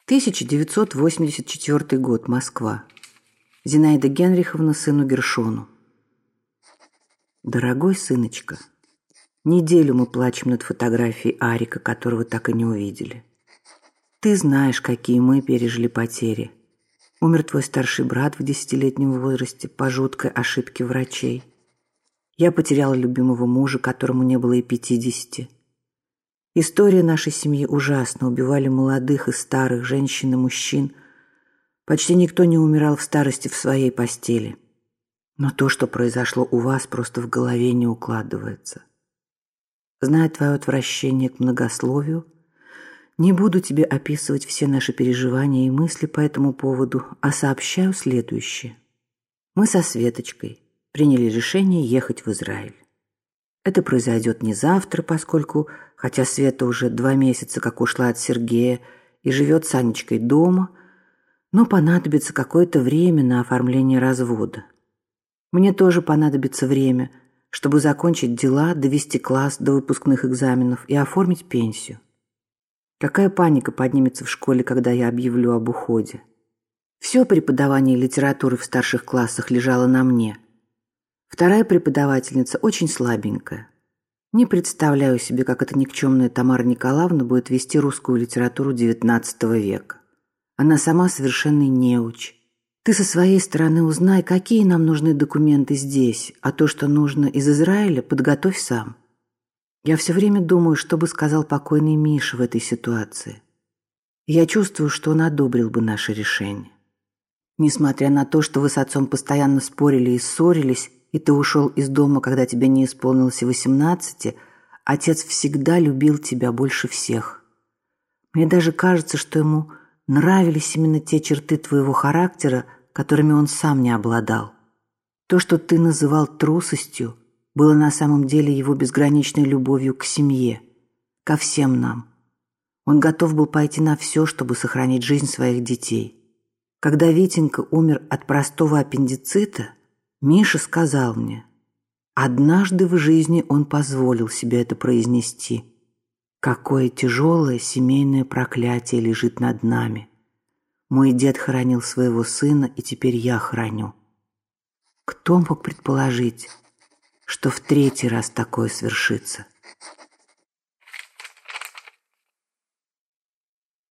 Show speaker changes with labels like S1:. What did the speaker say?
S1: 1984 год. Москва. Зинаида Генриховна сыну Гершону. Дорогой сыночка, неделю мы плачем над фотографией Арика, которого так и не увидели. Ты знаешь, какие мы пережили потери. Умер твой старший брат в 10-летнем возрасте по жуткой ошибке врачей. Я потеряла любимого мужа, которому не было и 50. История нашей семьи ужасна. Убивали молодых и старых, женщин и мужчин. Почти никто не умирал в старости в своей постели. Но то, что произошло у вас, просто в голове не укладывается. Зная твое отвращение к многословию, не буду тебе описывать все наши переживания и мысли по этому поводу, а сообщаю следующее. Мы со Светочкой приняли решение ехать в Израиль. Это произойдет не завтра, поскольку, хотя Света уже 2 месяца как ушла от Сергея и живет с Анечкой дома, но понадобится какое-то время на оформление развода. Мне тоже понадобится время, чтобы закончить дела, довести класс до выпускных экзаменов и оформить пенсию. Какая паника поднимется в школе, когда я объявлю об уходе. Все преподавание литературы в старших классах лежало на мне. Вторая преподавательница очень слабенькая. Не представляю себе, как эта никчемная Тамара Николаевна будет вести русскую литературу XIX века. Она сама совершенный неуч. Ты со своей стороны узнай, какие нам нужны документы здесь, а то, что нужно из Израиля, подготовь сам. Я все время думаю, что бы сказал покойный Миша в этой ситуации. Я чувствую, что он одобрил бы наше решение. Несмотря на то, что вы с отцом постоянно спорили и ссорились, и ты ушел из дома, когда тебе не исполнилось 18, отец всегда любил тебя больше всех. Мне даже кажется, что ему нравились именно те черты твоего характера, которыми он сам не обладал. То, что ты называл трусостью, было на самом деле его безграничной любовью к семье, ко всем нам. Он готов был пойти на все, чтобы сохранить жизнь своих детей. Когда Витенька умер от простого аппендицита, Миша сказал мне, однажды в жизни он позволил себе это произнести. Какое тяжелое семейное проклятие лежит над нами. Мой дед хоронил своего сына, и теперь я хороню. Кто мог предположить, что в 3-й раз такое свершится?